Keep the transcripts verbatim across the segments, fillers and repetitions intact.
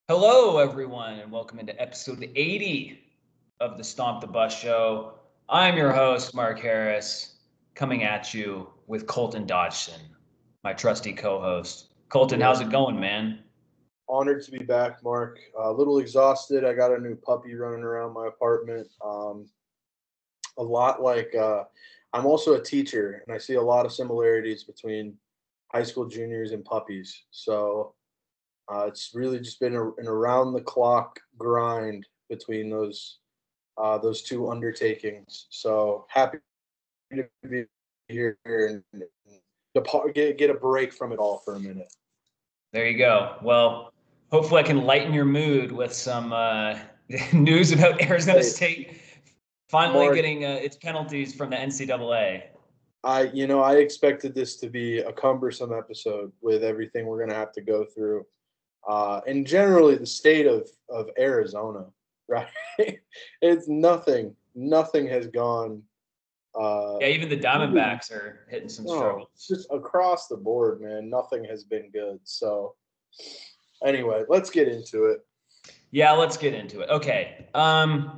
Hello, everyone, and welcome into episode eighty of the Stomp the Bus Show. I'm your host, Mark Harris, coming at you with Colton Dodgson, my trusty co host. Colton, how's Yes, it going, man? honored to be back, Mark. Uh, a little exhausted. I got a new puppy running around my apartment. Um, a lot like uh, I'm also a teacher, and I see a lot of similarities between high school juniors and puppies. So uh, it's really just been a, an around the clock grind between those uh, those two undertakings. So happy to be here and depart, get get a break from it all for a minute. There you go. Well, hopefully, I can lighten your mood with some uh, news about Arizona Hey, State finally Mark, getting uh, its penalties from the N C double A. I, you know, I expected this to be a cumbersome episode with everything we're going to have to go through, uh, and generally the state of of Arizona, right? It's nothing, nothing has gone. Uh, Yeah, even the really, Diamondbacks are hitting some no, it's struggles. just across the board, man. Nothing has been good. So, anyway, let's get into it. Yeah, let's get into it. Okay. Um,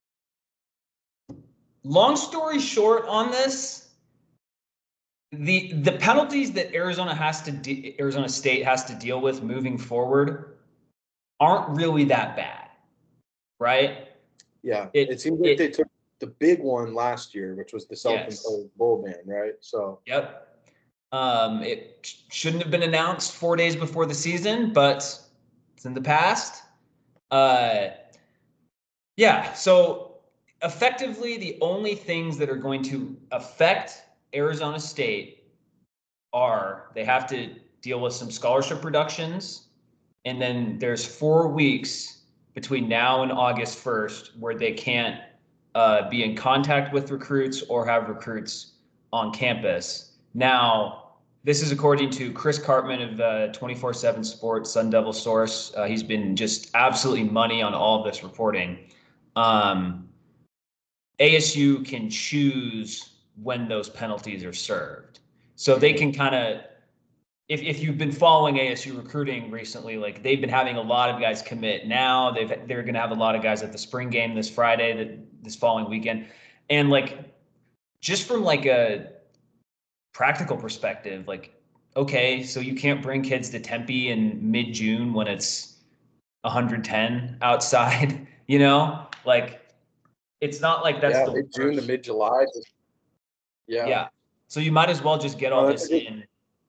long story short on this, the the penalties that Arizona has to de- Arizona State has to deal with moving forward aren't really that bad, right? Yeah, it It seems like they it took the big one last year, which was the yes. self-imposed bull ban, right? So, Yep. Um, it sh- shouldn't have been announced four days before the season, but it's in the past. Uh, yeah. So effectively, the only things that are going to affect Arizona State are they have to deal with some scholarship reductions, and then there's four weeks between now and August first where they can't uh, be in contact with recruits or have recruits on campus. Now, this is according to Chris Cartman of uh, twenty-four seven Sports, Sun Devil Source. Uh, he's been just absolutely money on all of this reporting. Um, A S U can choose when those penalties are served. So they can kind of, if, if you've been following A S U recruiting recently, like they've been having a lot of guys commit now. They've they're going to have a lot of guys at the spring game this Friday, that this following weekend, and like just from like a practical perspective, like okay, so you can't bring kids to Tempe in mid June when it's one hundred ten outside, you know, like it's not like that's yeah, the mid June to worst. mid July. Yeah, Yeah. So you might as well just get no, all that's a this good. in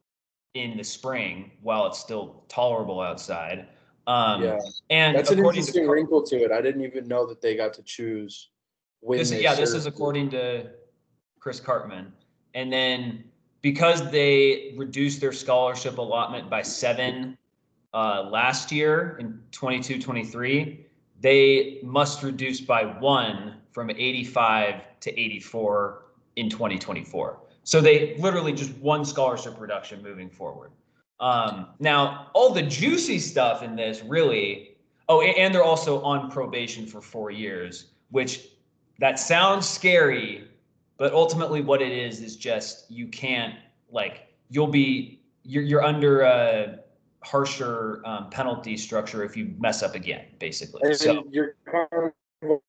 in the spring while it's still tolerable outside. Um, Yeah, and that's an according to interesting Car- wrinkle to it. I didn't even know that they got to choose when this, they yeah, this is served. according to Chris Cartman. And then because they reduced their scholarship allotment by seven uh, last year in twenty-two twenty-three, they must reduce by one from eighty-five to eighty-four in twenty twenty-four. So they literally just one scholarship reduction moving forward. Um, now, all the juicy stuff in this really, oh, and they're also on probation for four years, which that sounds scary, but ultimately what it is is just you can't, like, you'll be, you're, you're under a harsher um, penalty structure if you mess up again, basically. So, And you're kind of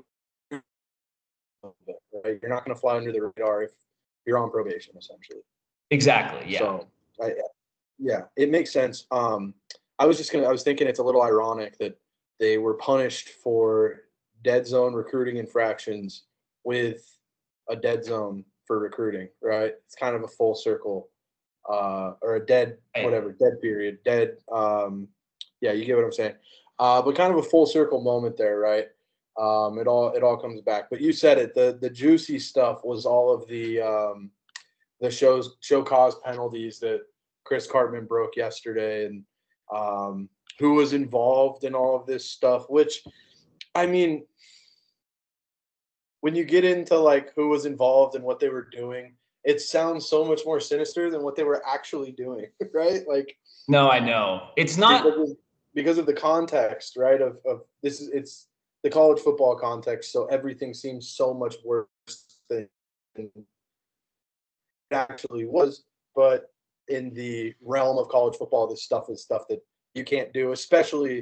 right? You're not going to fly under the radar if you're on probation, essentially. exactly, yeah. So, I, yeah, it makes sense. Um, I was just gonna. I was thinking it's a little ironic that they were punished for dead zone recruiting infractions with a dead zone for recruiting. Right? It's kind of a full circle, uh, or a dead Hey, whatever dead period, dead. Um, yeah, you get what I'm saying. Uh, but kind of a full circle moment there, right? Um, it all it all comes back. But you said it. The the juicy stuff was all of the um, the shows show cause penalties that Chris Cartman broke yesterday, and um, who was involved in all of this stuff. Which, I mean, when you get into like who was involved and what they were doing, it sounds so much more sinister than what they were actually doing, right? Like no, I know. It's because not, of, because of the context, right? Of of this is it's the college football context, so everything seems so much worse than it actually was. But in the realm of college football, this stuff is stuff that you can't do, especially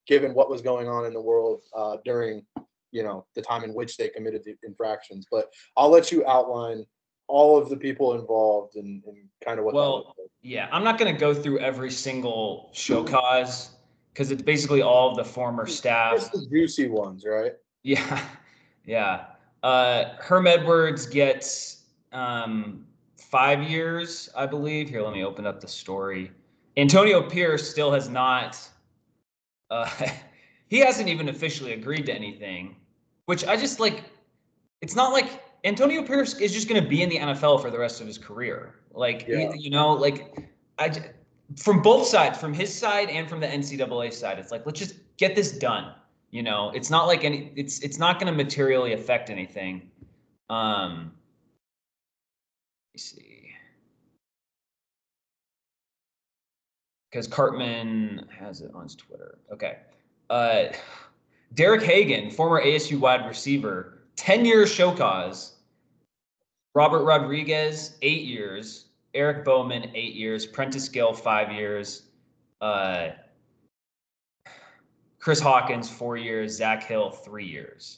given what was going on in the world uh, during, you know, the time in which they committed the infractions. But I'll let you outline all of the people involved and, and kind of what well, that looks like. Yeah, I'm not going to go through every single show cause because it's basically all of the former staff. Just the juicy ones, right? Yeah, yeah. Uh, Herm Edwards gets um, five years, I believe. Here, let me open up the story. Antonio Pierce still has not. Uh, he hasn't even officially agreed to anything, which I just like. It's not like Antonio Pierce is just going to be in the N F L for the rest of his career. Like, Yeah. you know, like I from both sides, from his side and from the N C double A side, it's like let's just get this done. You know, it's not like any. It's it's not going to materially affect anything. Um, let me see, because Cartman has it on his Twitter. Okay, uh, Derek Hagan, former A S U wide receiver, ten years show cause. Robert Rodriguez, eight years. Eric Bowman, eight years. Prentice Gill, five years. Uh, Chris Hawkins, four years. Zach Hill, three years.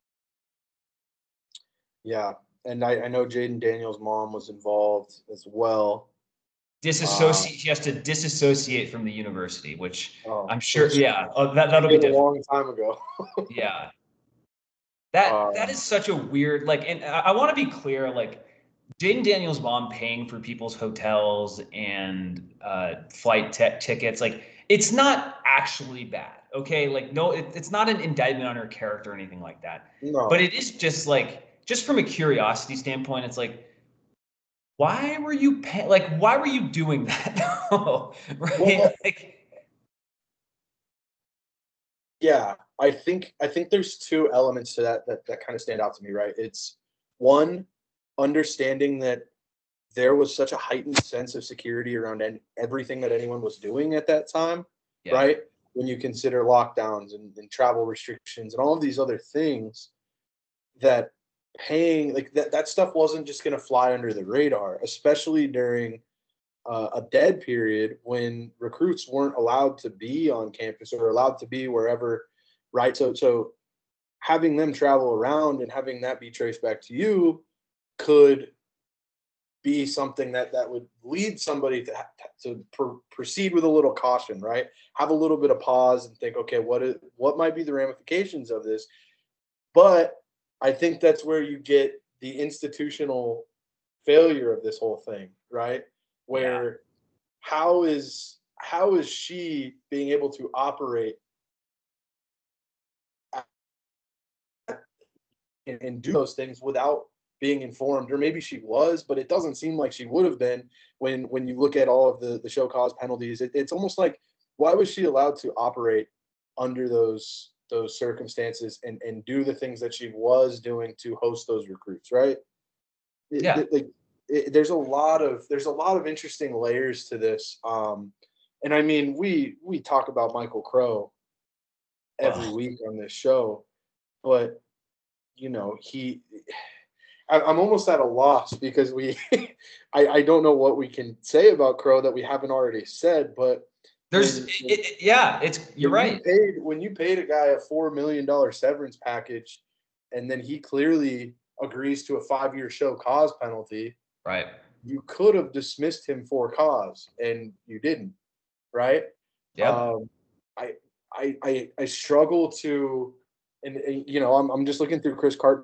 Yeah. And I, I know Jaden Daniels' mom was involved as well. Disassociate. Uh, he has to disassociate from the university, which oh, I'm sure. Yeah, oh, that that'll be a long time ago. Yeah. That um, that is such a weird like, and I, I want to be clear, like Jaden Daniels' mom paying for people's hotels and uh, flight t- tickets, like it's not actually bad, okay? Like no, it, it's not an indictment on her character or anything like that. No. But it is just like, just from a curiosity standpoint, it's like, why were you pay- like, why were you doing that? Right? Well, like, yeah, I think I think there's two elements to that that that kind of stand out to me, right? It's one, understanding that there was such a heightened sense of security around en- everything that anyone was doing at that time, yeah. right? When you consider lockdowns and, and travel restrictions and all of these other things, that paying like that that stuff wasn't just going to fly under the radar, especially during uh, a dead period when recruits weren't allowed to be on campus or allowed to be wherever, right? So so having them travel around and having that be traced back to you could be something that that would lead somebody to to pr- proceed with a little caution, right? Have a little bit of pause and think, okay, what is what might be the ramifications of this? But I think that's where you get the institutional failure of this whole thing, right? Where yeah. how is how is she being able to operate and, and do those things without being informed? Or maybe she was, but it doesn't seem like she would have been when when you look at all of the the show cause penalties. It, it's almost like, why was she allowed to operate under those those circumstances and and do the things that she was doing to host those recruits, right? Yeah. It, like it, there's a lot of there's a lot of interesting layers to this. Um, and I mean, we we talk about Michael Crow every oh. week on this show, but you know, he I, I'm almost at a loss because we I, I don't know what we can say about Crow that we haven't already said, but there's when, it, it, yeah, it's you're right. You paid, when you paid a guy a four million dollar severance package, and then he clearly agrees to a five year show cause penalty, right? You could have dismissed him for cause, and you didn't, right? Yeah. Um, I I I I struggle to, and, and you know, I'm I'm just looking through Chris Carter.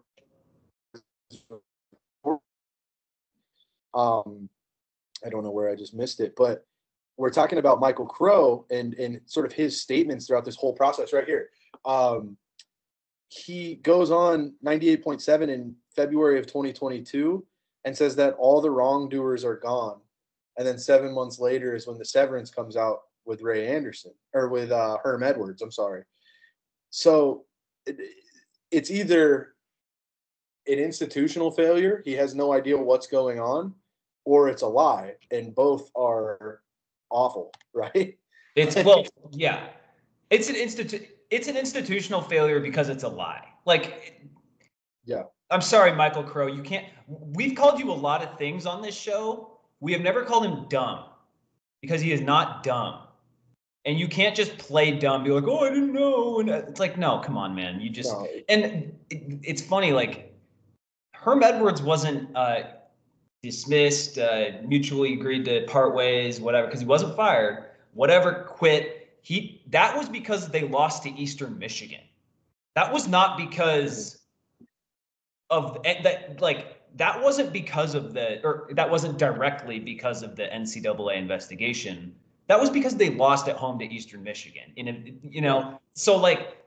Um, I don't know where I just missed it, but we're talking about Michael Crow and and sort of his statements throughout this whole process right here. Um, he goes on ninety-eight point seven in February of twenty twenty-two and says that all the wrongdoers are gone. And then seven months later is when the severance comes out with Ray Anderson or with uh, Herm Edwards. I'm sorry. So it, it's either an institutional failure, he has no idea what's going on, or it's a lie, and both are awful, right? It's well, yeah. It's an institu- it's an institutional failure because it's a lie. Like, yeah. I'm sorry, Michael Crow. You can't. We've called you a lot of things on this show. We have never called him dumb because he is not dumb. And you can't just play dumb, be like, oh, I didn't know. And it's like, no, come on, man. You just, no. And it, it's funny, like, Herm Edwards wasn't uh, dismissed, uh, mutually agreed to part ways, whatever, because he wasn't fired, whatever, quit. He, that was because they lost to Eastern Michigan. That was not because of that, like, that wasn't because of the, or that wasn't directly because of the N C double A investigation. That was because they lost at home to Eastern Michigan. In a, you know, so like,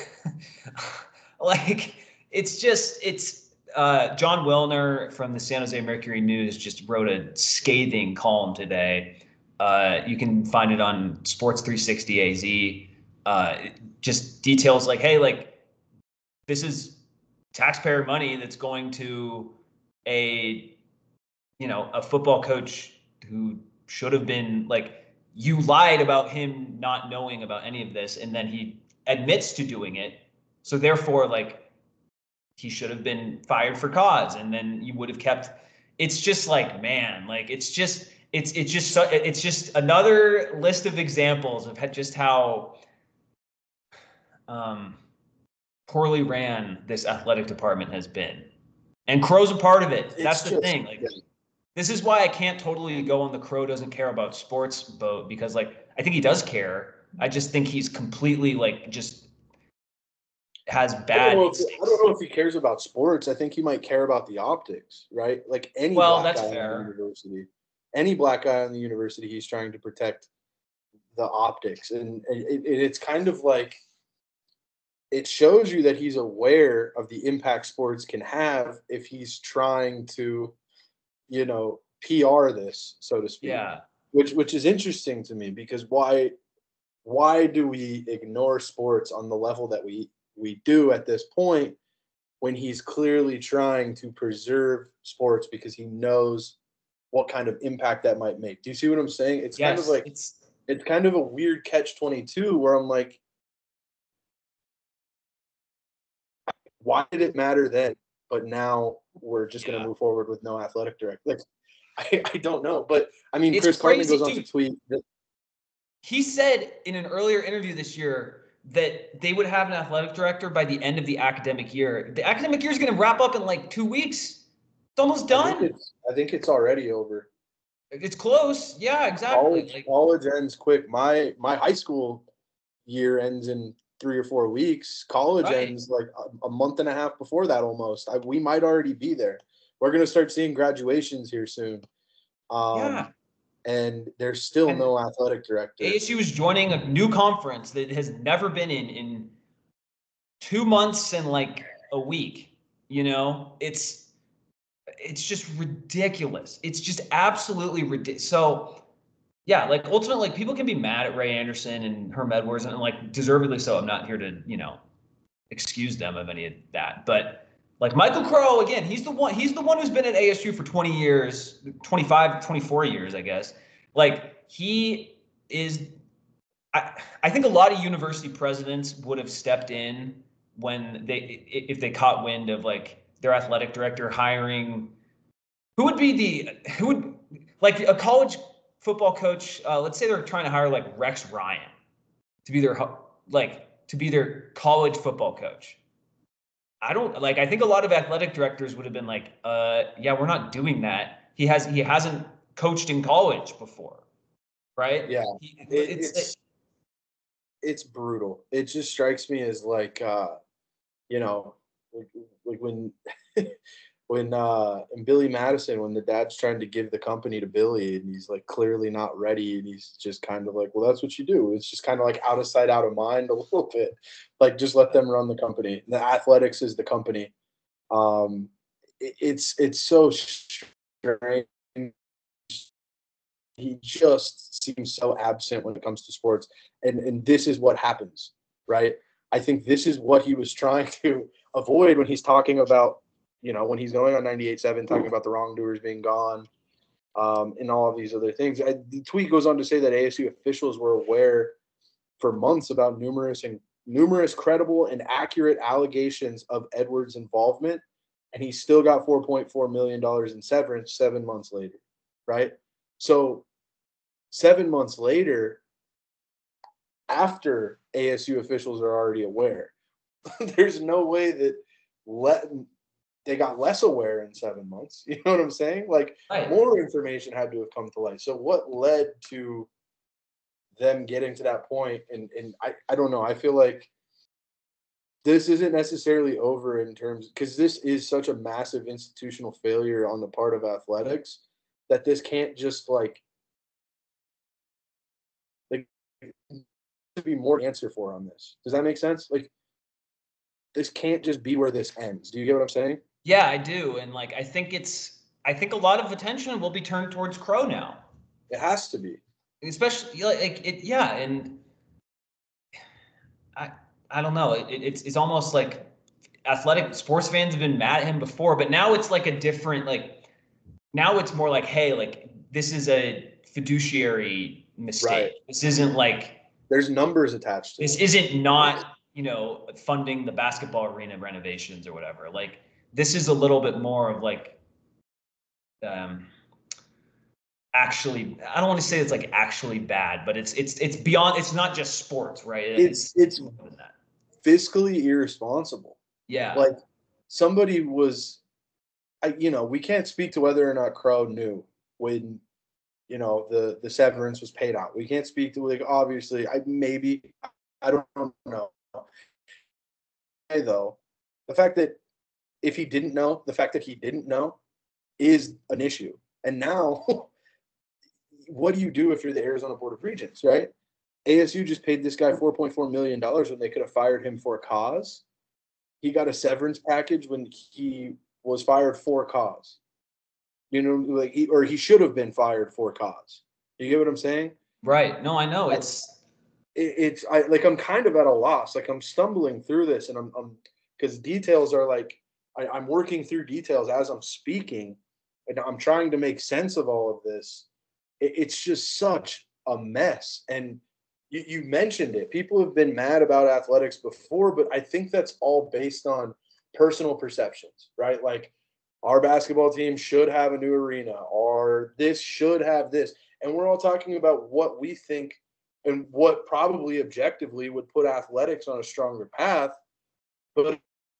like it's just it's uh, John Wilner from the San Jose Mercury News just wrote a scathing column today. Uh, you can find it on Sports three sixty A Z. Uh, just details like, hey, like this is taxpayer money that's going to a, you know, a football coach who should have been like. You lied about him not knowing about any of this, and then he admits to doing it. So therefore, like, he should have been fired for cause, and then you would have kept. It's just like, man, like it's just it's it's just it's just another list of examples of just how um, poorly ran this athletic department has been, and Crow's a part of it. That's it's the just, thing, like. Yeah. This is why I can't totally go on the Crow doesn't care about sports boat, because like I think he does care. I just think he's completely like just has bad. I don't know if, I don't know if he cares about sports. I think he might care about the optics, right? Like any well, black that's guy fair. in the university, any black guy in the university, he's trying to protect the optics, and it, it, it's kind of like it shows you that he's aware of the impact sports can have if he's trying to, you know, P R this, so to speak. Yeah. Which which is interesting to me, because why why do we ignore sports on the level that we we do at this point when he's clearly trying to preserve sports because he knows what kind of impact that might make? Do you see what I'm saying? It's yes, kind of like it's it's kind of a weird catch twenty-two where I'm like, why did it matter then? But now we're just yeah. going to move forward with no athletic director. Like, I, I don't know, but I mean, it's Chris Cartman goes on to tweet that he said in an earlier interview this year that they would have an athletic director by the end of the academic year. The academic year is going to wrap up in like two weeks. It's almost done. I think it's, I think it's already over. It's close. Yeah, exactly. College, like, college ends quick. My my high school year ends in three or four weeks. College right. ends like a, a month and a half before that almost. I, we might already be there. We're going to start seeing graduations here soon. Um, yeah. And there's still and no athletic director. A S U is joining a new conference that has never been in in two months and like a week. You know, it's it's just ridiculous. It's just absolutely ridiculous. So, yeah, like ultimately, like people can be mad at Ray Anderson and Herm Edwards, and like deservedly so. I'm not here to, you know, excuse them of any of that, but. Like Michael Crow, again, he's the one, he's the one who's been at A S U for twenty years, twenty-five, twenty-four years, I guess. Like he is, I, I think a lot of university presidents would have stepped in when they, if they caught wind of like their athletic director hiring, who would be the, who would, like a college football coach, uh, let's say they're trying to hire like Rex Ryan to be their, like, to be their college football coach. I don't like, I think a lot of athletic directors would have been like, uh, yeah, we're not doing that. He has, he hasn't coached in college before. Right. Yeah. He, it, it's, it's, it, it's brutal. It just strikes me as like, uh, you know, like, like when, when, uh, and Billy Madison, when the dad's trying to give the company to Billy and he's like clearly not ready. And he's just kind of like, well, that's what you do. It's just kind of like out of sight, out of mind a little bit. Like, just let them run the company. The athletics is the company. Um, it, it's, it's so strange. He just seems so absent when it comes to sports. And, and this is what happens, right? I think this is what he was trying to avoid when he's talking about, you know, when he's going on ninety-eight seven, talking about the wrongdoers being gone, um, and all of these other things. I, the tweet goes on to say that A S U officials were aware for months about numerous and numerous credible and accurate allegations of Edwards' involvement, and he still got four point four million dollars in severance seven months later, right? So seven months later, after A S U officials are already aware. There's no way that let they got less aware in seven months. You know what I'm saying? Like Right. more information had to have come to light. So what led to them getting to that point? And and I, I don't know. I feel like this isn't necessarily over in terms because this is such a massive institutional failure on the part of athletics that this can't just like like to be more answer for on this. Does that make sense? Like this can't just be where this ends. Do you get what I'm saying? Yeah, I do. And like I think it's I think a lot of attention will be turned towards Crow now. It has to be. Especially like it yeah, and I I don't know. It, it's it's almost like athletic sports fans have been mad at him before, but now it's like a different like now it's more like, hey, like this is a fiduciary mistake. Right. This isn't like there's numbers attached to this it. isn't not, you know, funding the basketball arena renovations or whatever. Like this is a little bit more of like um actually I don't want to say it's like actually bad, but it's it's it's beyond it's not just sports, right? It's it's, it's more than that. Fiscally irresponsible. Yeah. Like somebody was I you know, we can't speak to whether or not Crow knew when you know the the severance was paid out. We can't speak to like obviously I maybe I don't know. Hey though, the fact that if he didn't know, the fact that he didn't know is an issue. And now what do you do if you're the Arizona Board of Regents, right? A S U just paid this guy four point four million dollars when they could have fired him for a cause. He got a severance package when he was fired for a cause. You know, like he, or he should have been fired for a cause. You get what I'm saying? Right. No, I know. It's it, it's I like I'm kind of at a loss. Like I'm stumbling through this, and I'm I'm because details are like I, I'm working through details as I'm speaking, and I'm trying to make sense of all of this. It, it's just such a mess, and you, you mentioned it. People have been mad about athletics before, but I think that's all based on personal perceptions, right? Like our basketball team should have a new arena, or this should have this. And we're all talking about what we think and what probably objectively would put athletics on a stronger path. But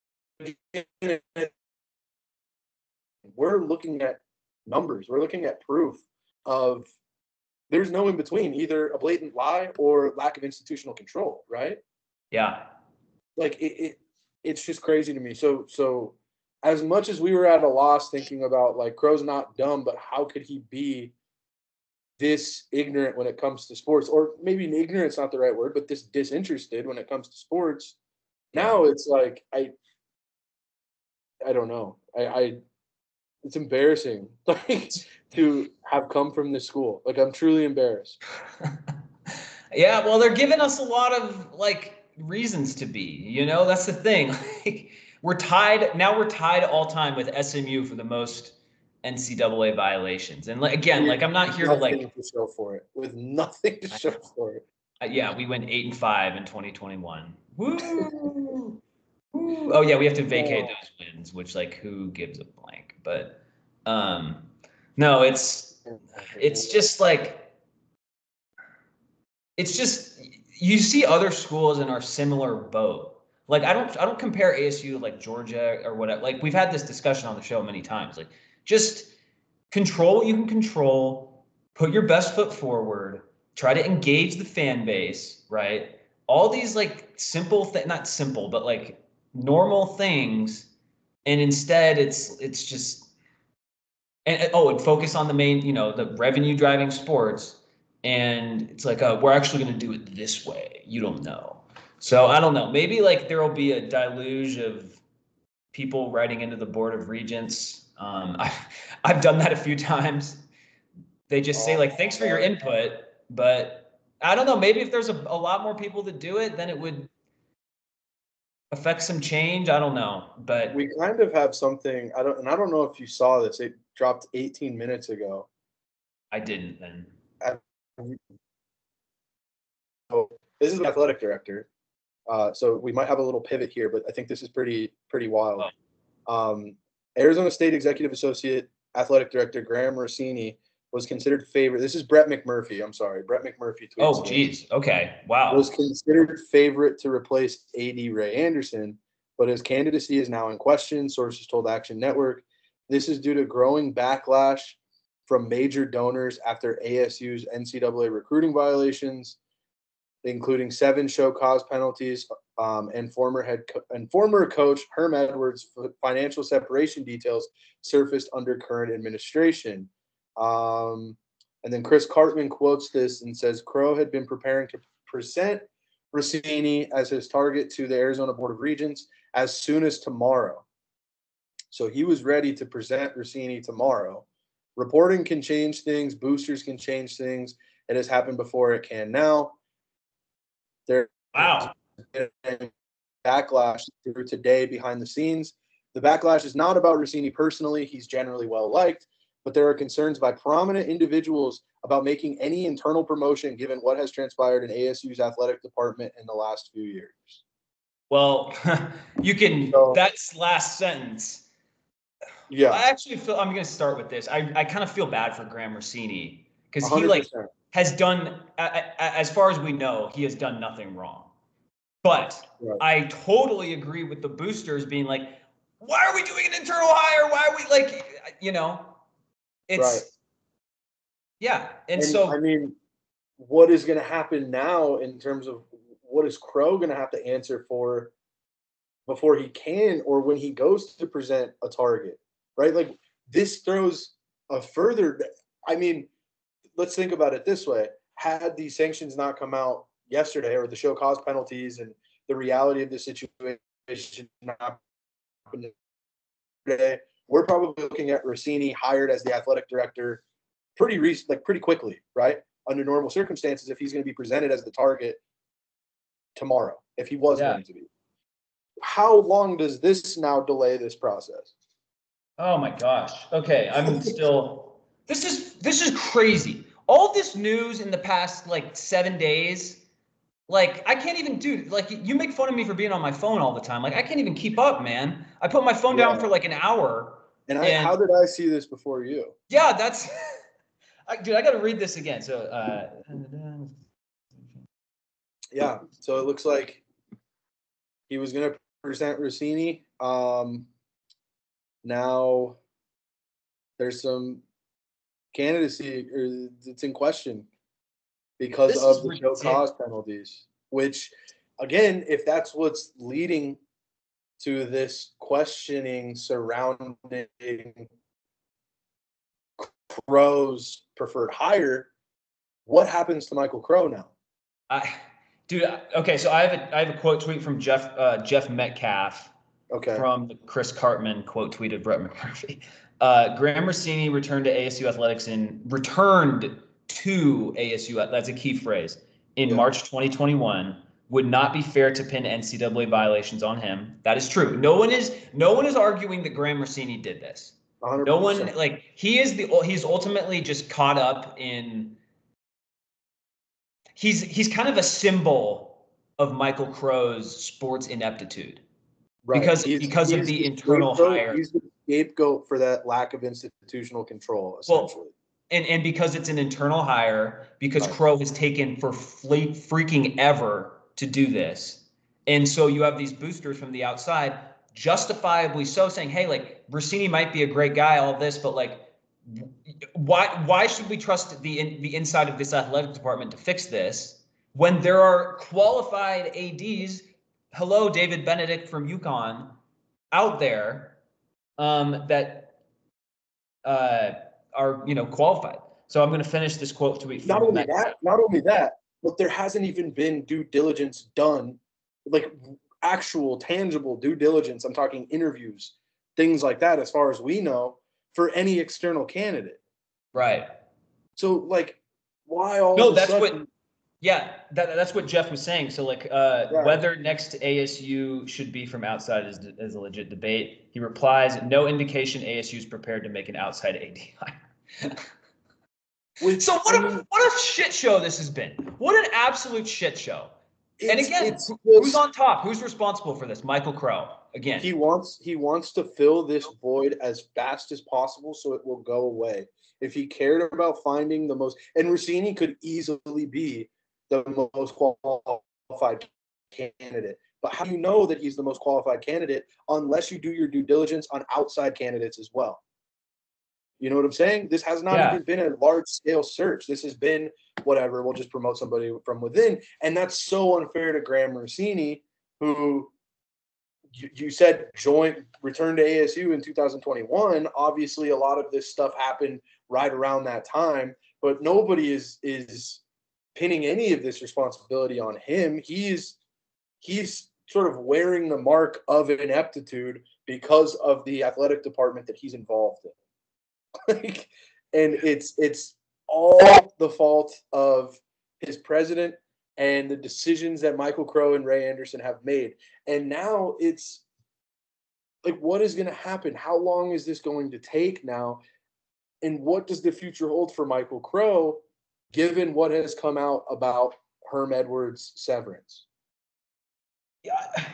we're looking at numbers, we're looking at proof of there's no in between, either a blatant lie or lack of institutional control, right? Yeah. Like it, it it's just crazy to me. So so as much as we were at a loss thinking about like Crow's not dumb, but how could he be this ignorant when it comes to sports? Or maybe ignorant's not the right word, but this disinterested when it comes to sports. Now it's like I I don't know. I, I it's embarrassing like to have come from this school. Like I'm truly embarrassed. Yeah, well, they're giving us a lot of like reasons to be, you know, that's the thing. Like we're tied now we're tied all time with S M U for the most N C double A violations. And like, again, like I'm not here to like to show for it with nothing to show for it. Uh, yeah, we went eight and five in twenty twenty-one. Woo! Woo! Oh yeah, we have to vacate those wins, which like who gives a blank? But um, no, it's it's just like it's just you see other schools in our similar boat. Like I don't I don't compare A S U to like Georgia or whatever. Like we've had this discussion on the show many times. Like just control what you can control, put your best foot forward, try to engage the fan base, right? All these like simple things, not simple, but like normal things. And instead it's it's just and oh, and focus on the main, you know, the revenue driving sports. And it's like, uh, we're actually going to do it this way. You don't know. So I don't know. Maybe like there will be a deluge of people writing into the Board of Regents. Um, I, I've done that a few times. They just say like, thanks for your input, but I don't know. Maybe if there's a, a lot more people that do it, then it would affect some change. I don't know, but we kind of have something. I don't, and I don't know if you saw this. It dropped eighteen minutes ago. I didn't then. So this is the athletic director. Uh, so we might have a little pivot here, but I think this is pretty pretty wild. Oh. Um, Arizona State Executive Associate Athletic Director Graham Rossini was considered favorite. This is Brett McMurphy. I'm sorry. Brett McMurphy tweets. Oh, geez. Okay. Wow. Was considered favorite to replace A D Ray Anderson, but his candidacy is now in question, sources told Action Network. This is due to growing backlash from major donors after A S U's N C double A recruiting violations, including seven show cause penalties, um, and former head co- and former coach Herm Edwards' financial separation details surfaced under current administration. Um, and then Chris Cartman quotes this and says Crow had been preparing to present Rossini as his target to the Arizona Board of Regents as soon as tomorrow. So he was ready to present Rossini tomorrow. Reporting can change things. Boosters can change things. It has happened before. It can now. There Wow. Backlash through today behind the scenes. The backlash is not about Rossini personally. He's generally well liked, but there are concerns by prominent individuals about making any internal promotion given what has transpired in A S U's athletic department in the last few years. Well, you can, So, that's last sentence. Yeah. I actually feel, I'm going to start with this. I, I kind of feel bad for Graham Rossini because he one hundred percent. like has done, as far as we know, he has done nothing wrong. But Right. I totally agree with the boosters being like, why are we doing an internal hire? Why are we like, you know, it's, Right. yeah. And, And so, I mean, what is going to happen now in terms of what is Crow going to have to answer for before he can, or when he goes to present a target, right? Like this throws a further, I mean, let's think about it this way. Had these sanctions not come out yesterday, or the show cause penalties and the reality of the situation not happened today, we're probably looking at Rossini hired as the athletic director pretty recent, like pretty quickly, right? Under normal circumstances, if he's going to be presented as the target tomorrow, if he was yeah. going to be. How long does this now delay this process? Oh my gosh. Okay, I'm still. This is this is crazy. All this news in the past like seven days. Like I can't even do. Like you make fun of me for being on my phone all the time. Like I can't even keep up, man. I put my phone down Yeah. for like an hour. And, I, and how did I see this before you? Yeah, that's. I, dude, I got to read this again. So. Uh, Yeah. So it looks like he was going to present Rossini. Um, now there's some candidacy, or it's in question because This of is the show ridiculous. cause penalties, which, again, if that's what's leading to this questioning surrounding Crow's preferred hire, what happens to Michael Crow now? I, dude. Okay, so I have a I have a quote tweet from Jeff uh, Jeff Metcalf. Okay. From the Chris Cartman quote tweet of Brett McMurphy. Uh, Graham Rossini returned to A S U athletics and returned to A S U. That's a key phrase. In Yeah. March twenty twenty-one, would not be fair to pin N C double A violations on him. That is true. No one is no one is arguing that Graham Rossini did this. one hundred No percent. one like he is the he's ultimately just caught up in. He's he's kind of a symbol of Michael Crow's sports ineptitude. Right. Because he's, because he's of the, the internal hire. He's the scapegoat for that lack of institutional control, essentially. Well, and, and because it's an internal hire, because Right. Crow has taken for fle- freaking ever to do this. And so you have these boosters from the outside, justifiably so, saying, hey, like, Rossini might be a great guy, all this, but like, why why should we trust the in, the inside of this athletic department to fix this when there are qualified A Ds? Hello, David Benedict from UConn, out there um, that uh, are you know qualified. So I'm going to finish this quote tweet from Not only Matt. that, not only that, but there hasn't even been due diligence done, like actual tangible due diligence. I'm talking interviews, things like that, as far as we know, for any external candidate. Right. So, like, why all No, of a that's sudden? what. Yeah, that, that's what Jeff was saying. So, like, uh, Right. whether next to A S U should be from outside is, is a legit debate. He replies, no indication A S U is prepared to make an outside A D hire. Which, So what I a mean, what a shit show this has been. What an absolute shit show. And it's- again, it's who- who's just- on top? Who's responsible for this? Michael Crow. Again, He wants he wants to fill this void as fast as possible so it will go away. if he cared about finding the most, and Rossini could easily be the most qualified candidate. But how do you know that he's the most qualified candidate unless you do your due diligence on outside candidates as well? You know what I'm saying? This has not Yeah. even been a large scale search. This has been whatever. We'll just promote somebody from within. And that's so unfair to Graham Rossini, who you, you said joined, returned to A S U in two thousand twenty-one. Obviously, a lot of this stuff happened right around that time, but nobody is is pinning any of this responsibility on him. He's he's sort of wearing the mark of ineptitude because of the athletic department that he's involved in. Like, and it's it's all the fault of his president and the decisions that Michael Crow and Ray Anderson have made. And now it's like, what is going to happen? How long is this going to take now? And what does the future hold for Michael Crow, given what has come out about Herm Edwards' severance? Yeah.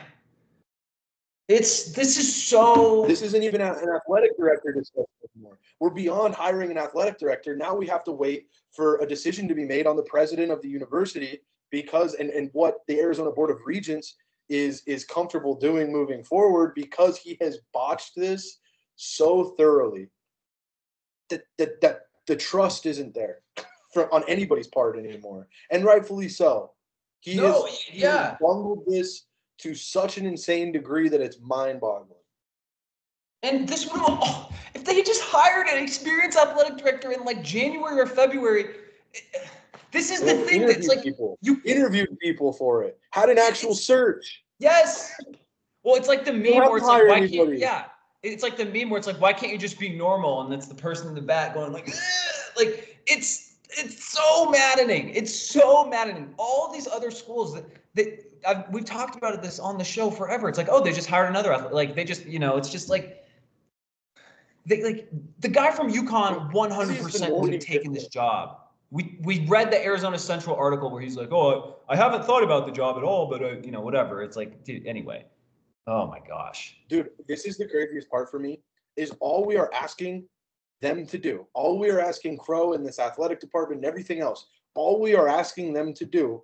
It's this is so. This isn't even an athletic director discussion anymore. We're beyond hiring an athletic director. Now we have to wait for a decision to be made on the president of the university, because and, and what the Arizona Board of Regents is is comfortable doing moving forward, because he has botched this so thoroughly that that, that the trust isn't there for, on anybody's part anymore, and rightfully so. He No, has, he yeah. has bungled this to such an insane degree that it's mind-boggling. And this would have, oh, if they had just hired an experienced athletic director in like January or February, this is the Well, thing that's like people. you interviewed people for it, had an actual search. Yes. Well, it's like the meme where it's like, why anybody. can't, yeah. It's like the meme where it's like, why can't you just be normal? And it's the person in the back going like, like it's, it's so maddening. It's so maddening. All these other schools that, that I've, we've talked about this on the show forever. It's like, oh, they just hired another, like they just, you know, it's just like, they like the guy from UConn one hundred percent would have taken this job. We we read the Arizona Central article where he's like, oh, I haven't thought about the job at all, but uh, you know, whatever. It's like, dude, anyway. Oh my gosh. Dude, this is the craziest part for me, is all we are asking them to do, all we are asking Crow and this athletic department and everything else, all we are asking them to do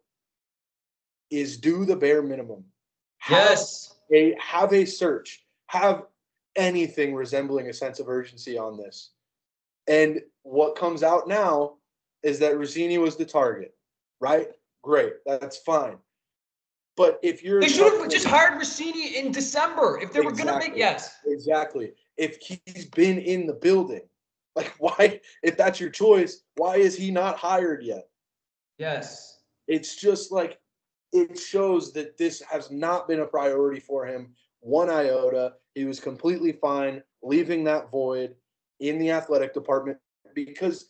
is do the bare minimum. Yes. Have a, have a search. Have anything resembling a sense of urgency on this. And what comes out now is that Rossini was the target, right? Great. That's fine. But if you're... They should have just hired Rossini in December if they exactly, were going to make... Yes. Exactly. If he's been in the building. Like, why, if that's your choice, why is he not hired yet? Yes. It's just like, it shows that this has not been a priority for him one iota. He was completely fine leaving that void in the athletic department, because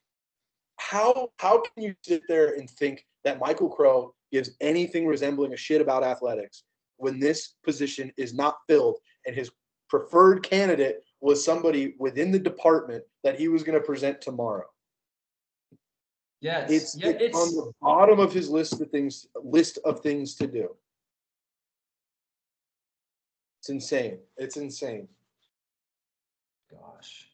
how how can you sit there and think that Michael Crow gives anything resembling a shit about athletics when this position is not filled and his preferred candidate was somebody within the department that he was going to present tomorrow? Yes. It's, yeah, it's, it's on the bottom of his list of things list of things to do. It's insane. It's insane. Gosh.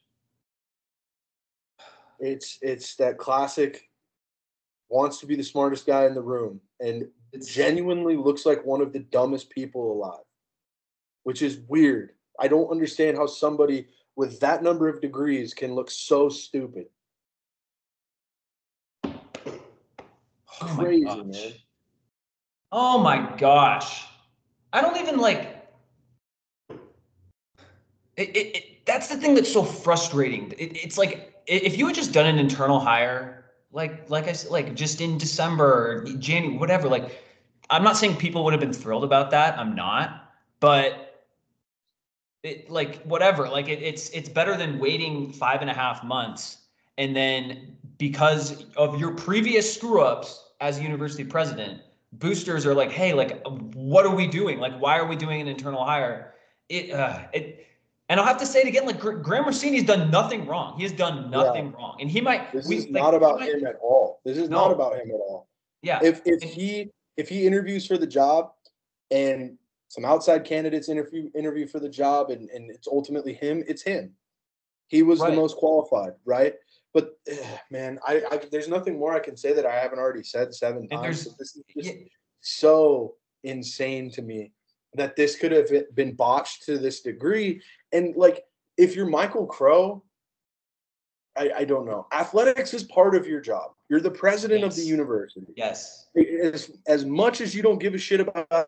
It's it's that classic wants to be the smartest guy in the room and it genuinely looks like one of the dumbest people alive, which is weird. I don't understand how somebody with that number of degrees can look so stupid. Oh Crazy, my man. Oh my gosh. I don't even like it, it, it that's the thing that's so frustrating. It, it's like if you had just done an internal hire, like like I said, like just in December, January, whatever, like I'm not saying people would have been thrilled about that. I'm not, but it like whatever, like it, it's it's better than waiting five and a half months and then because of your previous screw ups as university president, boosters are like, hey, like what are we doing? Like why are we doing an internal hire? It uh, it. And I'll have to say it again, like Graham Rossini's done nothing wrong. He has done nothing yeah. wrong. And he might This we, is like, not about might, him at all. This is no. not about him at all. Yeah. If if he if he interviews for the job and some outside candidates interview interview for the job and, and it's ultimately him, it's him. He was right. the most qualified, right? but ugh, man, I, I there's nothing more I can say that I haven't already said seven And times. there's, But this is yeah, just so insane to me that this could have been botched to this degree. And like, if you're Michael Crow, I, I don't know. Athletics is part of your job. You're the president of the yes, university. yes, As, as much as you don't give a shit about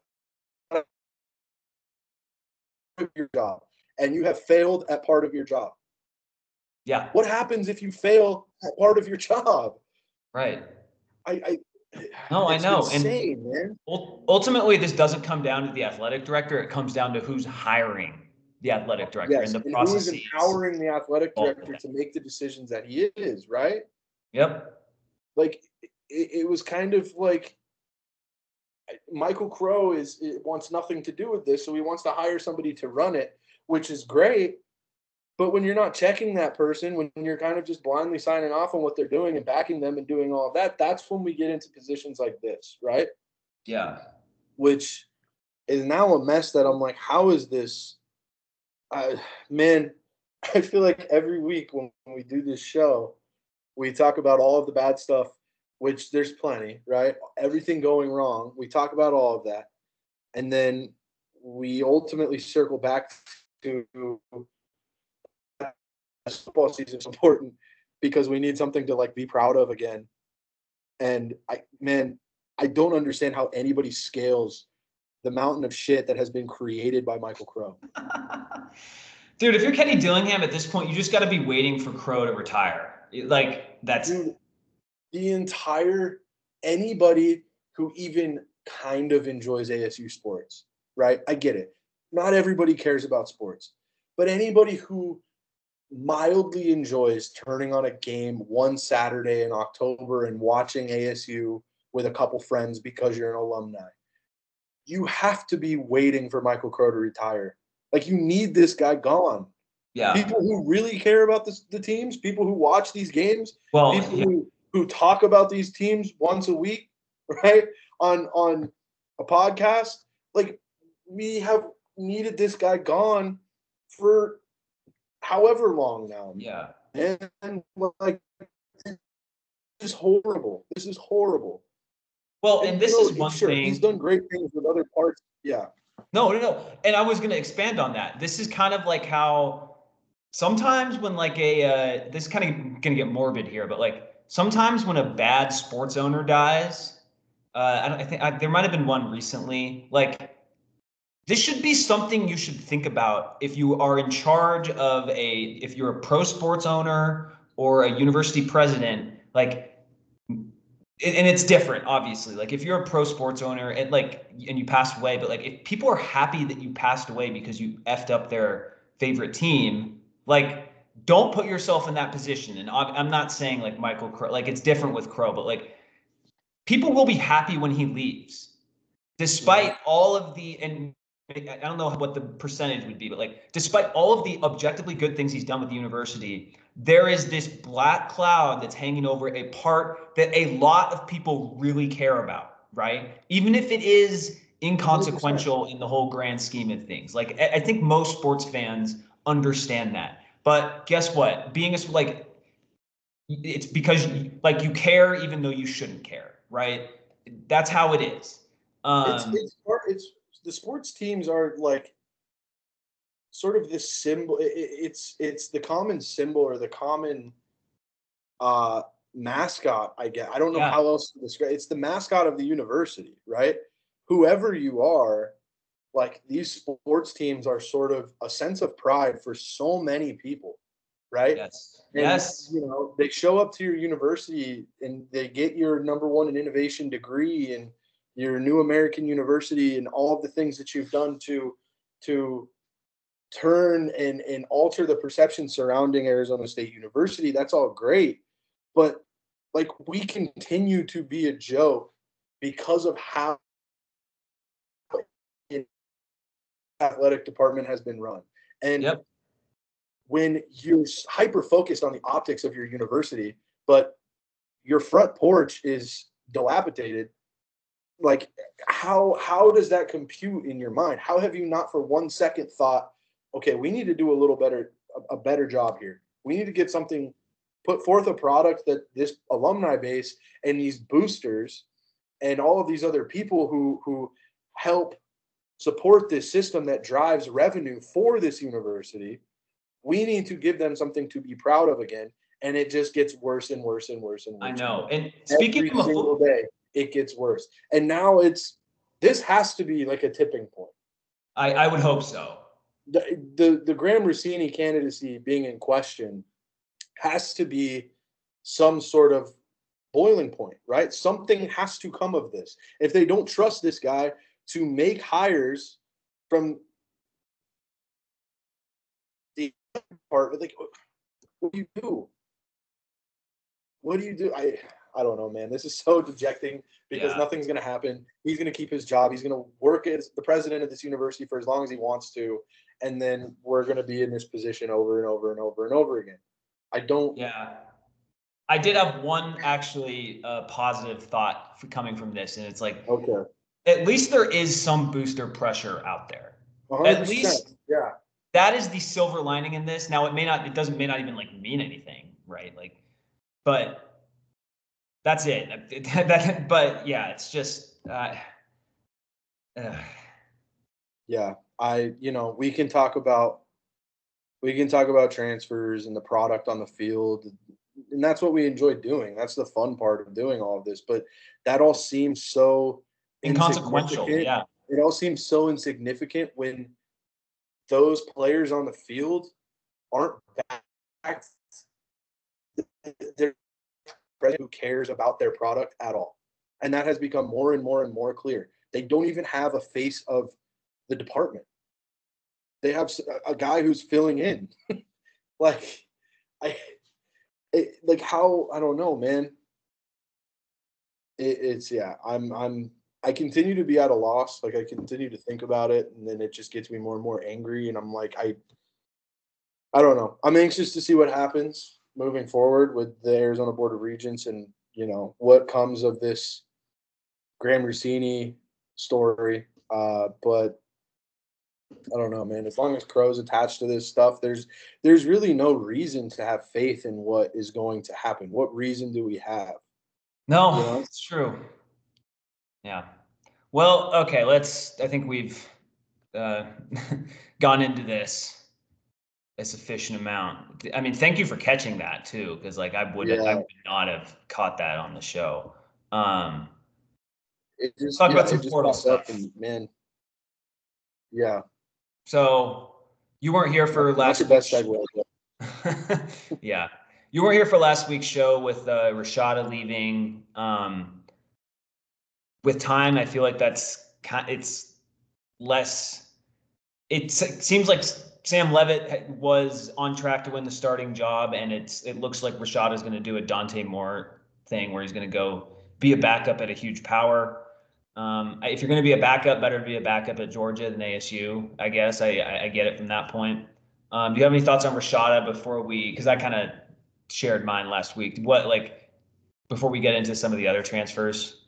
your job, and you have failed at part of your job. yeah, What happens if you fail at part of your job? right. I, I No, I it's know. And insane, man. ul- ultimately, this doesn't come down to the athletic director. It comes down to who's hiring the athletic director and Yes, the and who is processes empowering the athletic involved with director that. to make the decisions that he is, right? Yep. Like it, it was kind of like Michael Crow is wants nothing to do with this, so he wants to hire somebody to run it, which is great. But when you're not checking that person, when you're kind of just blindly signing off on what they're doing and backing them and doing all of that, that's when we get into positions like this, right? Yeah. Which is now a mess that I'm like, how is this? I, man, I feel like every week when we do this show, we talk about all of the bad stuff, which there's plenty, right? Everything going wrong. We talk about all of that. And then we ultimately circle back to football season is important because we need something to like be proud of again. And I, man, I don't understand how anybody scales the mountain of shit that has been created by Michael Crow. Dude, if you're Kenny Dillingham at this point, you just got to be waiting for Crow to retire. Like, that's Dude, the entire anybody who even kind of enjoys A S U sports, right? I get it. Not everybody cares about sports, but anybody who mildly enjoys turning on a game one Saturday in October and watching A S U with a couple friends because you're an alumni. You have to be waiting for Michael Crow to retire. Like, you need this guy gone. yeah. People who really care about this, the teams, people who watch these games, Well, people yeah, who, who talk about these teams once a week, right? On on a podcast. Like, we have needed this guy gone for however long now. yeah. And like, this is horrible. This is horrible. Well, And and you this know, is one sure, he's thing. done great things with other parts. Yeah. No, no, no. And I was going to expand on that. This is kind of like how sometimes when like a uh, this is kind of going to get morbid here, but like sometimes when a bad sports owner dies, uh, I, don't, I think I, there might have been one recently. Like, this should be something you should think about if you are in charge of a if you're a pro sports owner or a university president. Like, and it's different, obviously. Like, if you're a pro sports owner and like and you passed away, but like if people are happy that you passed away because you effed up their favorite team, like, don't put yourself in that position. And I'm not saying like Michael Crow, like it's different with Crow, but like people will be happy when he leaves, despite all of the, and I don't know what the percentage would be, but like despite all of the objectively good things he's done with the university, there is this black cloud that's hanging over a part that a lot of people really care about, right? Even if it is inconsequential in the whole grand scheme of things. Like, I think most sports fans understand that. But guess what? Being a, like, it's because like you care even though you shouldn't care, right? That's how it is. It's Um, it's it's the sports teams are like sort of this symbol. It, it's it's the common symbol or the common uh, mascot. I guess I don't know yeah, how else to describe. It's the mascot of the university, right? Whoever you are, like these sports teams are sort of a sense of pride for so many people, right? yes, And yes, you know, they show up to your university and they get your number one in innovation degree and your new American University and all of the things that you've done to to turn and and alter the perception surrounding Arizona State University. That's all great, but like, we continue to be a joke because of how the athletic department has been run. And yep, when you're hyper focused on the optics of your university, but your front porch is dilapidated, like, how how does that compute in your mind? How have you not for one second thought, okay, we need to do a little better a, a better job here. We need to get something put forth a product that this alumni base and these boosters and all of these other people who who help support this system that drives revenue for this university, we need to give them something to be proud of again. And it just gets worse and worse and worse and worse. I know. And, and speaking every of single day, it gets worse. And now it's this has to be like a tipping point. I, I would hope so. The, the the Graham Rossini candidacy being in question has to be some sort of boiling point, right? Something has to come of this. If they don't trust this guy to make hires from the part, like, what do you do? What do you do? I I don't know, man. This is so dejecting because Yeah. nothing's going to happen. He's going to keep his job. He's going to work as the president of this university for as long as he wants to. And then we're going to be in this position over and over and over and over again. I don't. Yeah. I did have one actually uh, positive thought for coming from this. And it's like, Okay. At least there is some booster pressure out there. one hundred percent. At least yeah. That is the silver lining in this. Now it may not, it doesn't, may not even like mean anything, right? Like, but that's it. that, but yeah, it's just, uh, uh. yeah, I, you know, we can talk about, we can talk about transfers and the product on the field. And that's what we enjoy doing. That's the fun part of doing all of this. But that all seems so inconsequential. Yeah. It all seems so insignificant when those players on the field aren't back. They're president who cares about their product at all. And that has become more and more and more clear. They don't even have a face of the department. They have a guy who's filling in. like, I, it, like how, I don't know, man. It, it's, yeah, I'm, I'm, I continue to be at a loss. Like I continue to think about it and then it just gets me more and more angry. And I'm like, I, I don't know. I'm anxious to see what happens moving forward with the Arizona Board of Regents and, you know, what comes of this Graham Rossini story. Uh, but I don't know, man. As long as Crow's attached to this stuff, there's there's really no reason to have faith in what is going to happen. What reason do we have? No, you know? It's true. Yeah. Well, okay. Let's. I think we've uh, gone into this a sufficient amount. I mean, thank you for catching that too, because like I would yeah. I would not have caught that on the show. Um, it just talk yeah, about some portal stuff, and, man. Yeah. So you weren't here for That's last your best segue. Yeah, you weren't here for last week's show with uh, Rashada leaving. Um, with time, I feel like that's it's less. It seems like Sam Levitt was on track to win the starting job, and it's it looks like Rashada is going to do a Dante Moore thing where he's going to go be a backup at a huge power. Um, if you're going to be a backup, better to be a backup at Georgia than A S U, I guess. I, I, I get it from that point. Um, do you have any thoughts on Rashada before we, because I kind of shared mine last week. What, like, before we get into some of the other transfers?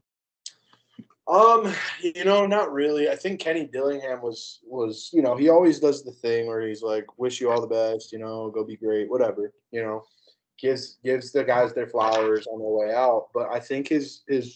Um, you know, not really. I think Kenny Dillingham was, was, you know, he always does the thing where he's like, wish you all the best, you know, go be great, whatever, you know, gives, gives the guys their flowers on their way out. But I think his, his,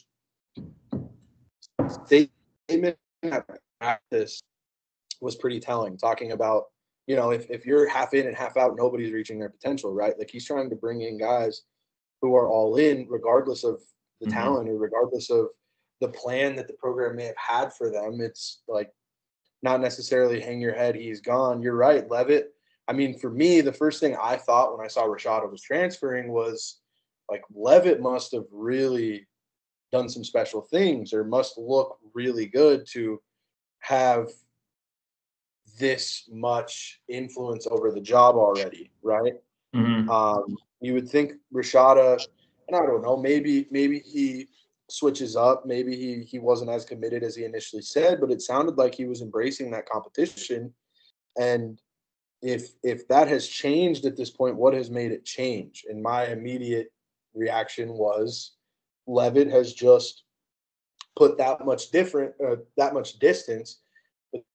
statement at practice was pretty telling, talking about, you know, if, if you're half in and half out, nobody's reaching their potential, right? Like he's trying to bring in guys who are all in regardless of the mm-hmm. talent or regardless of the plan that the program may have had for them. It's like not necessarily hang your head, he's gone. You're right, Levitt. I mean, for me, the first thing I thought when I saw Rashada was transferring was like Levitt must have really done some special things or must look really good to have this much influence over the job already, right? Mm-hmm. Um, you would think Rashada, and I don't know, maybe maybe he switches up, maybe he he wasn't as committed as he initially said, but it sounded like he was embracing that competition. And if if that has changed at this point, what has made it change? And my immediate reaction was Levitt has just put that much different, uh, that much distance.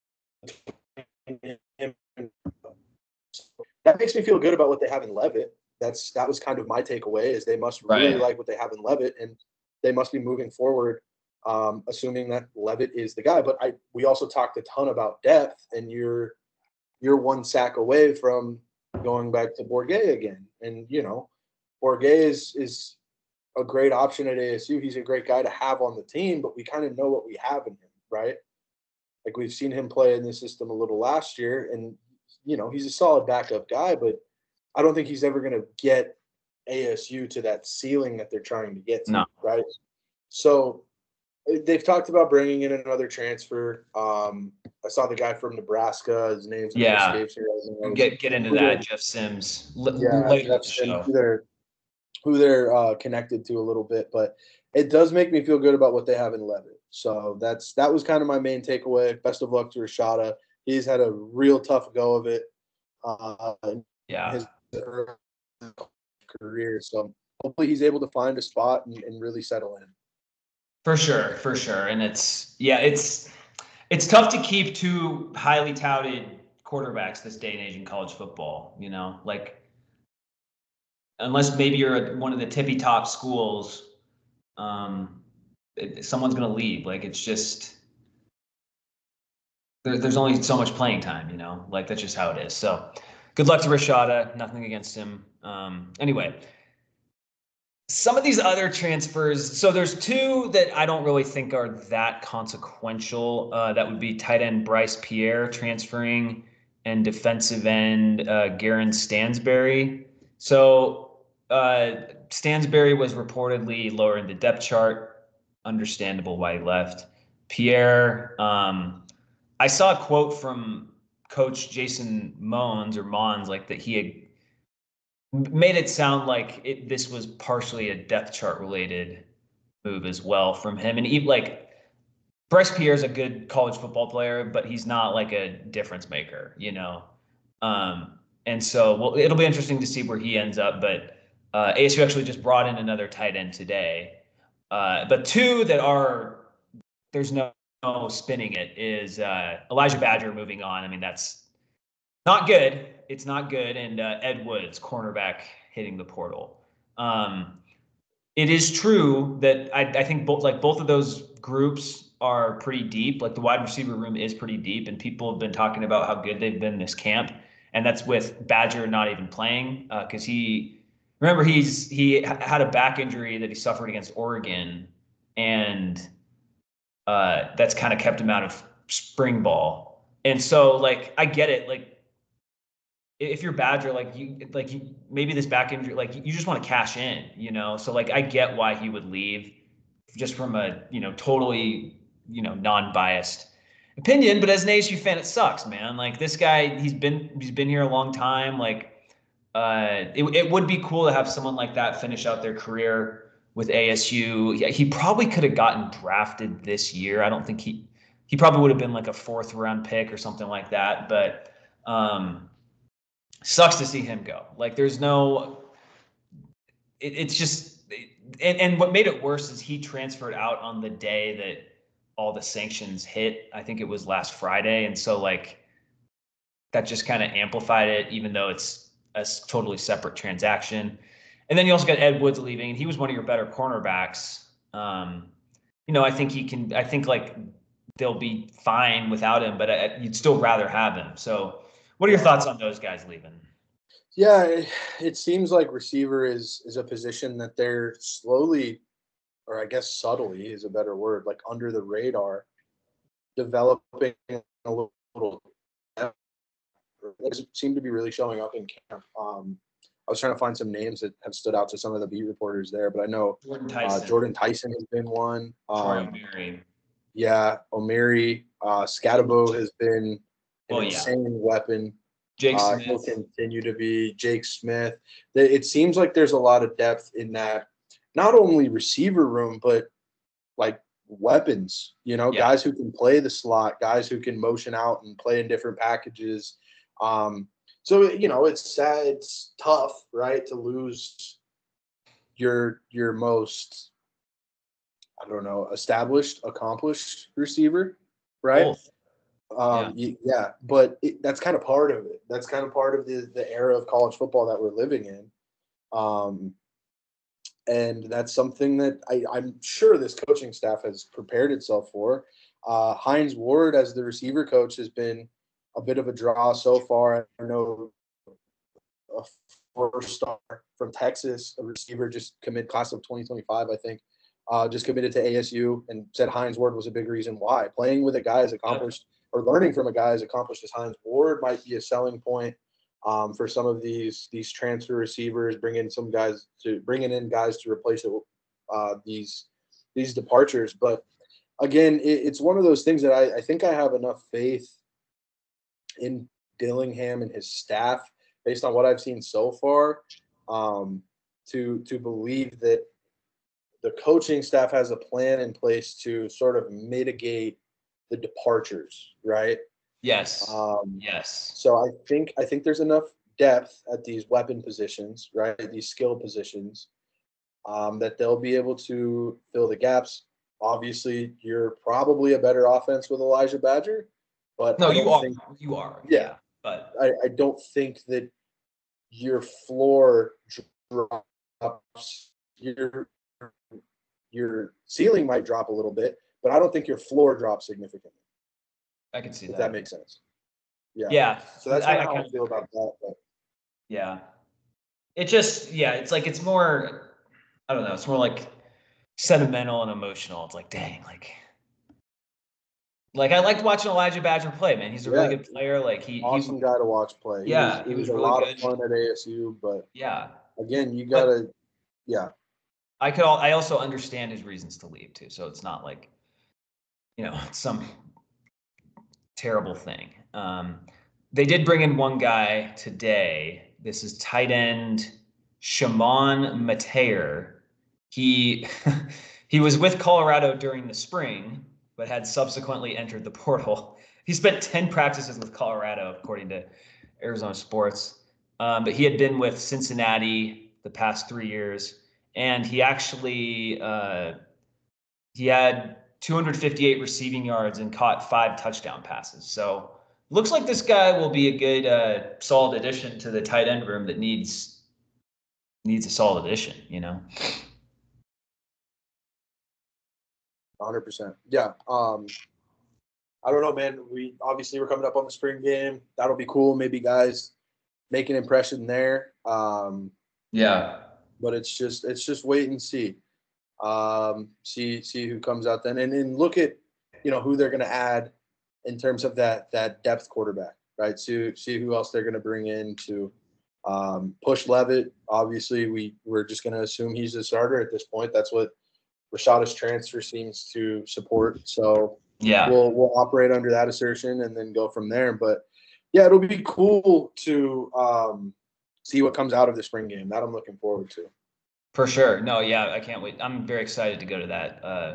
That makes me feel good about what they have in Levitt. that's that was kind of my takeaway is they must Right. really like what they have in Levitt, and they must be moving forward, um, assuming that Levitt is the guy. But I we also talked a ton about depth, and you're you're one sack away from going back to Bourguet again. And you know, Bourguet is is a great option at A S U. He's a great guy to have on the team, but we kind of know what we have in him, right? Like we've seen him play in this system a little last year, and you know, he's a solid backup guy, but I don't think he's ever going to get A S U to that ceiling that they're trying to get to, No. right? So they've talked about bringing in another transfer. Um, I saw the guy from Nebraska. His name's Yeah. escapes me right now. Get get into Who that, they're- Jeff Sims. L- Yeah, later in Jeff the Sims, show. who they're who they're uh, connected to a little bit, but it does make me feel good about what they have in Levitt. So that's that was kind of my main takeaway. Best of luck to Rashada. He's had a real tough go of it uh, in Yeah. his career. So hopefully he's able to find a spot and, and really settle in. For sure, for sure. And it's yeah, it's it's tough to keep two highly touted quarterbacks this day and age in college football, you know, like unless maybe you're one of the tippy top schools, um, it, someone's going to leave. Like it's just, there, there's only so much playing time, you know, like that's just how it is. So good luck to Rashada. Nothing against him. Um, anyway, some of these other transfers. So there's two that I don't really think are that consequential. Uh, that would be tight end Bryce Pierre transferring and defensive end uh, Garen Stansberry. So uh, Stansberry was reportedly lower in the depth chart. Understandable why he left. Pierre, um, I saw a quote from Coach Jason Mons or Mons, like that he had made it sound like it, this was partially a depth chart related move as well from him. And even like Bryce Pierre is a good college football player, but he's not like a difference maker, you know? Um, and so, well, it'll be interesting to see where he ends up. But uh, A S U actually just brought in another tight end today. Uh, but two that are, there's no, no spinning it is uh, Elijah Badger moving on. I mean, that's not good. It's not good. And uh, Ed Woods, cornerback, hitting the portal. Um, it is true that I, I think both like both of those groups are pretty deep. Like the wide receiver room is pretty deep, and people have been talking about how good they've been this camp, and that's with Badger not even playing because uh, he remember he's he had a back injury that he suffered against Oregon, and uh, that's kind of kept him out of spring ball. And so like I get it, like if you're Badger, like you, like you, maybe this back injury, like you just want to cash in, you know? So like, I get why he would leave just from a, you know, totally, you know, non-biased opinion, but as an A S U fan, it sucks, man. Like this guy, he's been, he's been here a long time. Like, uh, it, it would be cool to have someone like that finish out their career with A S U. He, he probably could have gotten drafted this year. I don't think he, he probably would have been like a fourth round pick or something like that. But, um, sucks to see him go. Like there's no, it, it's just, and, and what made it worse is he transferred out on the day that all the sanctions hit. I think it was last Friday. And so like that just kind of amplified it, even though it's a totally separate transaction. And then you also got Ed Woods leaving, and he was one of your better cornerbacks. Um, you know, I think he can, I think like they'll be fine without him, but I, you'd still rather have him. So what are your thoughts on those guys leaving? Yeah, it, it seems like receiver is is a position that they're slowly, or I guess subtly is a better word, like under the radar, developing a little. little it seemed to be really showing up in camp. Um, I was trying to find some names that have stood out to some of the beat reporters there, but I know Jordan Tyson, uh, Jordan Tyson has been one. Troy Um, O'Meary. Yeah, O'Meary, uh, Scatabo has been an Oh, yeah. insane weapon. Jake Uh, Smith. he'll continue to be Jake Smith. It seems like there's a lot of depth in that, not only receiver room, but like weapons, you know, Yeah. guys who can play the slot, guys who can motion out and play in different packages. Um, so, you know, it's sad, it's tough, right, to lose your your most, I don't know, established, accomplished receiver, right? Both. Um, yeah. yeah, but it, that's kind of part of it. That's kind of part of the, the era of college football that we're living in. Um, and that's something that I, I'm sure this coaching staff has prepared itself for. Uh, Hines Ward, as the receiver coach, has been a bit of a draw so far. I know a four-star from Texas, a receiver just committed class of twenty twenty-five, I think, uh, just committed to A S U and said Hines Ward was a big reason why. Playing with a guy as accomplished or learning from a guy as accomplished as Hines Ward might be a selling point um, for some of these these transfer receivers, bringing some guys to bringing in guys to replace uh, these these departures. But again, it, it's one of those things that I, I think I have enough faith in Dillingham and his staff, based on what I've seen so far, um, to to believe that the coaching staff has a plan in place to sort of mitigate the departures, right? Yes. Um, yes. So I think I think there's enough depth at these weapon positions, right? These skill positions, um, that they'll be able to fill the gaps. Obviously, you're probably a better offense with Elijah Badger, but no, I you don't are. think You are. yeah, yeah but I, I don't think that your floor drops. Your your ceiling might drop a little bit, but I don't think your floor drops significantly. I can see If that. that makes sense. Yeah. Yeah. So that's I, kind I of how kind I feel about that. But. Yeah. It just, yeah, it's like, it's more, I don't know, it's more like sentimental and emotional. It's like, dang, like, like I liked watching Elijah Badger play, man. He's a really Yeah, good player. Like he, awesome he guy to watch play. He yeah, was, he it was, was a really lot good. of fun at A S U, but yeah, again, you but gotta, yeah. I could, all, I also understand his reasons to leave too. So it's not like, you know, some terrible thing. Um, they did bring in one guy today. This is tight end Shimon Mateer. He he was with Colorado during the spring, but had subsequently entered the portal. He spent ten practices with Colorado, according to Arizona Sports. Um, but he had been with Cincinnati the past three years, and he actually uh, he had two hundred fifty-eight receiving yards and caught five touchdown passes. So looks like this guy will be a good, uh, solid addition to the tight end room that needs needs a solid addition. You know. one hundred percent. Yeah. Um, I don't know, man. We obviously we're coming up on the spring game. That'll be cool. Maybe guys make an impression there. Um, yeah. But it's just it's just wait and see. Um, see see who comes out then, and and look at you know who they're going to add in terms of that that depth quarterback, right? See see who else they're going to bring in to um, push Levitt. Obviously, we we're just going to assume he's a starter at this point. That's what Rashada's transfer seems to support. So Yeah. we'll we'll operate under that assertion and then go from there. But yeah, it'll be cool to um, see what comes out of the spring game. That I'm looking forward to. For sure. No, yeah, I can't wait. I'm very excited to go to that uh,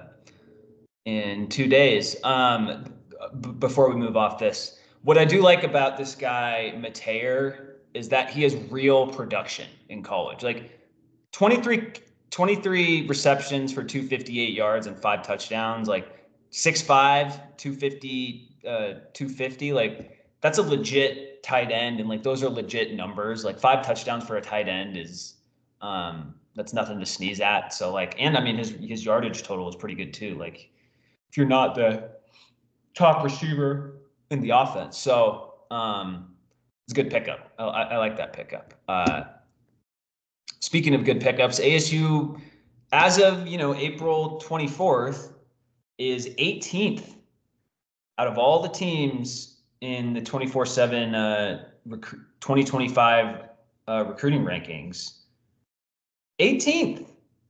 in two days. Um, b- before we move off this, what I do like about this guy, Mateer, is that he has real production in college. Like twenty-three, twenty-three receptions for two hundred fifty-eight yards and five touchdowns, like six five, two fifty, uh, two fifty. Like that's a legit tight end. And like those are legit numbers. Like five touchdowns for a tight end is, um, that's nothing to sneeze at. So like, and I mean, his, his yardage total is pretty good too. Like if you're not the top receiver in the offense. So, um, it's a good pickup. I, I like that pickup. Uh, speaking of good pickups, A S U, as of, you know, April twenty-fourth, is eighteenth out of all the teams in the twenty-four seven uh, rec- twenty twenty-five uh, recruiting rankings. eighteenth.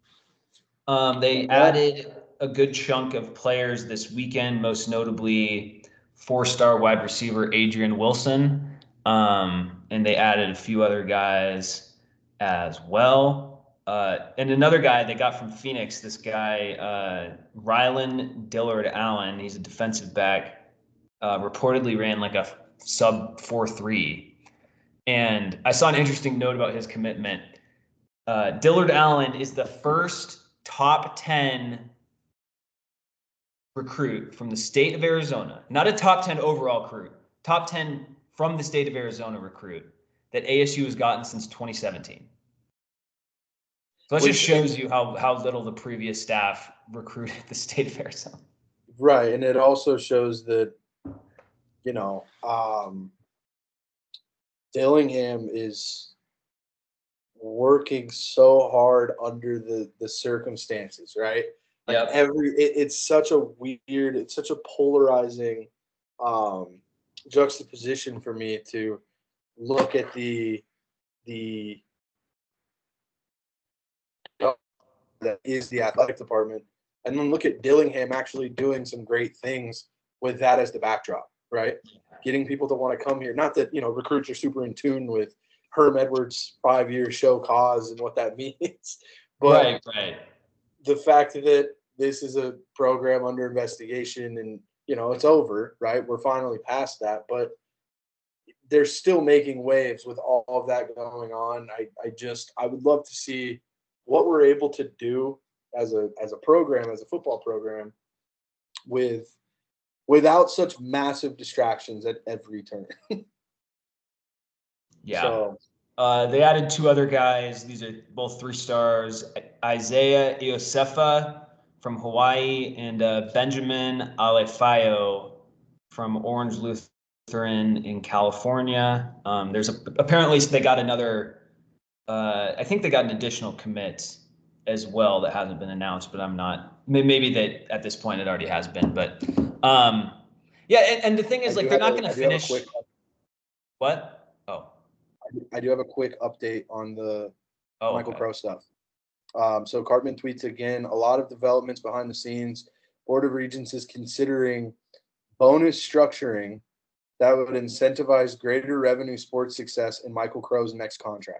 Um, they added a good chunk of players this weekend, most notably four-star wide receiver Adrian Wilson. Um, and they added a few other guys as well. Uh, and another guy they got from Phoenix, this guy, uh, Rylan Dillard Allen, he's a defensive back, uh, reportedly ran like a sub four three. And I saw an interesting note about his commitment. Uh, Dillard Allen is the first top ten recruit from the state of Arizona, not a top ten overall recruit, top ten from the state of Arizona recruit that A S U has gotten since twenty seventeen. So that just which shows you how how little the previous staff recruited the state of Arizona. right, and it also shows that you know um, Dillingham is working so hard under the the circumstances, right? Like Yep. every it, it's such a weird, it's such a polarizing um juxtaposition for me to look at the the that is the athletic department and then look at Dillingham actually doing some great things with that as the backdrop, right? Getting people to want to come here. Not that, you know, recruits are super in tune with Herm Edwards' five year show cause and what that means. But Right, right. the fact that this is a program under investigation and, you know, it's over, right? We're finally past that. But they're still making waves with all of that going on. I, I just I would love to see what we're able to do as a as a program, as a football program, with without such massive distractions at every turn. Yeah. So Uh, they added two other guys. These are both three stars. Isaiah Iosefa from Hawaii and uh, Benjamin Alefayo from Orange Lutheran in California. Um, there's a, apparently they got another. Uh, I think they got an additional commit as well that hasn't been announced, but I'm not. Maybe that at this point it already has been, but um, yeah. And, and the thing is, I like, do they're have not a, going I to do have a finish. quick What? Oh. I do have a quick update on the Oh, Michael okay. Crow stuff. Um, so Cartman tweets again, a lot of developments behind the scenes. Board of Regents is considering bonus structuring that would incentivize greater revenue sports success in Michael Crow's next contract.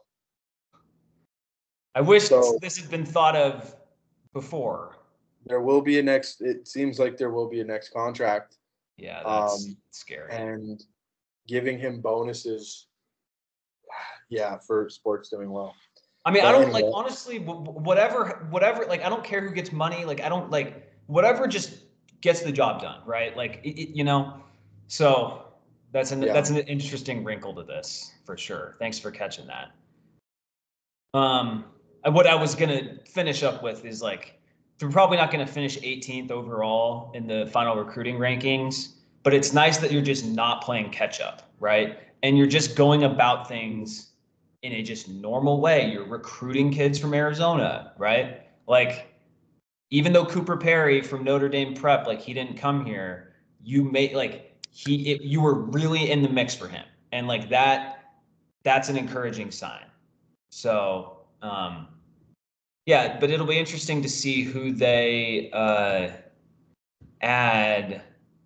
I wish So this had been thought of before. there will be a next, it seems like there will be a next contract. Yeah, that's Um, scary. and giving him bonuses, yeah, for sports doing well. I mean, I But don't anyway. like honestly, whatever, whatever. Like, I don't care who gets money. Like, I don't like whatever just gets the job done, right? Like, it, it, you know. So that's an Yeah. that's an interesting wrinkle to this for sure. Thanks for catching that. Um, and what I was gonna finish up with is like, they're probably not gonna finish eighteenth overall in the final recruiting rankings, but it's nice that you're just not playing catch up, right? And you're just going about things in a just normal way. You're recruiting kids from Arizona, right? Like, even though Cooper Perry from Notre Dame Prep, like, he didn't come here, you made like he it, you were really in the mix for him, and like that, that's an encouraging sign. So, um, yeah, but it'll be interesting to see who they uh, add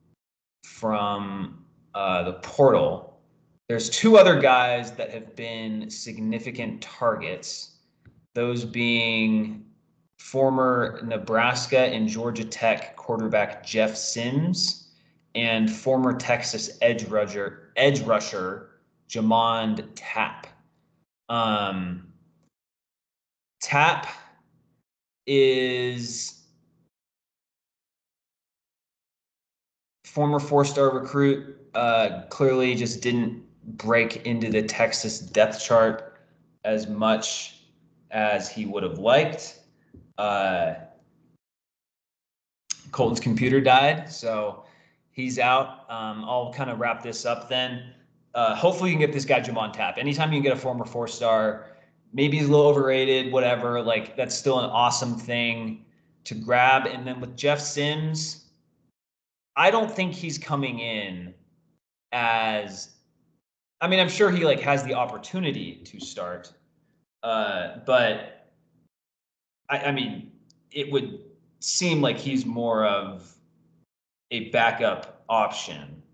from uh, the portal. There's two other guys that have been significant targets, those being former Nebraska and Georgia Tech quarterback Jeff Sims and former Texas edge rusher, edge rusher Jamond Tapp. Um, Tapp is former four-star recruit, uh, clearly just didn't break into the Texas depth chart as much as he would have liked. Uh, Colton's computer died, so he's out. Um, I'll kind of wrap this up then. Uh, hopefully you can get this guy Jamon Tapp. Anytime you can get a former four-star, maybe he's a little overrated, whatever, like, that's still an awesome thing to grab. And then with Jeff Sims, I don't think he's coming in as, I mean, I'm sure he like has the opportunity to start, uh, but I, I mean, it would seem like he's more of a backup option